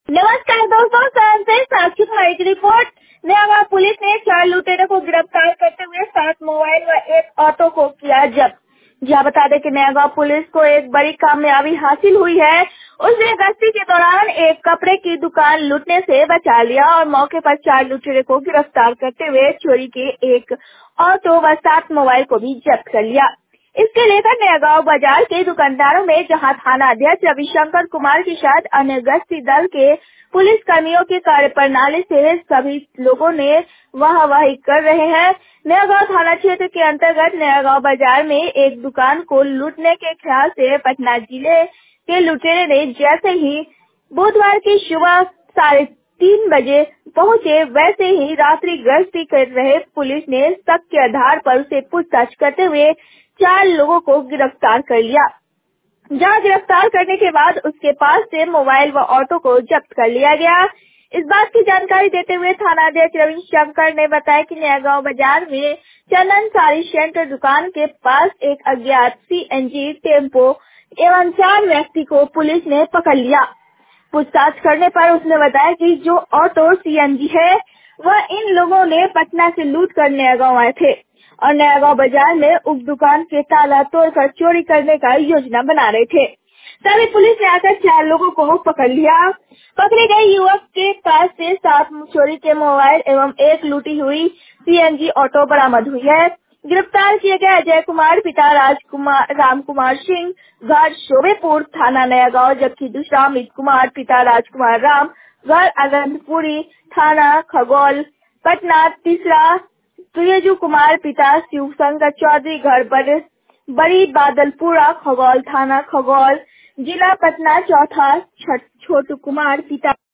नमस्कार दोस्तों, शहर से साक्षी कुमारी की रिपोर्ट। नयागांव पुलिस ने 4 लुटेरों को गिरफ्तार करते हुए 7 मोबाइल व एक ऑटो को किया जब्त। जहाँ बता दें कि नयागांव पुलिस को एक बड़ी कामयाबी हासिल हुई है। उसने गश्ती के दौरान एक कपड़े की दुकान लूटने से बचा लिया और मौके पर 4 लुटेरों को गिरफ्तार करते हुए चोरी के एक ऑटो व 7 मोबाइल को भी जब्त कर लिया। इसके लेकर नयागांव बाजार के दुकानदारों में जहां थाना अध्यक्ष रविशंकर कुमार के साथ अन्य गश्ती दल के पुलिस कर्मियों की कार्यप्रणाली से सभी लोगों ने वाहवाही कर रहे हैं। नयागांव थाना क्षेत्र के अंतर्गत नयागांव बाजार में एक दुकान को लूटने के ख्याल से पटना जिले के लुटेरे ने जैसे ही बुधवार की सुबह 3:30 बजे पहुंचे, वैसे ही रात्रि गश्ती कर रहे पुलिस ने शक के आधार पर उसे पूछताछ करते हुए 4 लोगों को गिरफ्तार कर लिया। जहां गिरफ्तार करने के बाद उसके पास से मोबाइल व ऑटो को जब्त कर लिया गया। इस बात की जानकारी देते हुए थाना अध्यक्ष रविशंकर ने बताया कि नयागांव बाजार में चंदन साड़ी सेंटर दुकान के पास एक अज्ञात सीएनजी टेम्पो एवं 4 व्यक्ति को पुलिस ने पकड़ लिया। पूछताछ करने पर उसने बताया कि जो ऑटो सीएनजी है वह इन लोगों ने पटना से लूट कर नयागांव आए थे और नयागांव बाजार में उप दुकान के ताला तोड़कर चोरी करने का योजना बना रहे थे। तभी पुलिस ने आकर 4 लोगों को पकड़ लिया। पकड़े गए युवक के पास से 7 चोरी के मोबाइल एवं एक लूटी हुई सीएनजी ऑटो बरामद हुई है। गिरफ्तार किए गए अजय कुमार पिता राम कुमार सिंह, घर शोभेपुर, थाना नयागांव, जबकि दूसरा अमित कुमार पिता राजकुमार राम, घर आनंदपुरी, थाना खगौल, पटना। तीसरा तुयजू कुमार पिता शिव शंकर चौधरी, घर बड़ी बादलपुरा, खगौल, थाना खगौल, जिला पटना। चौथा छोटू कुमार पिता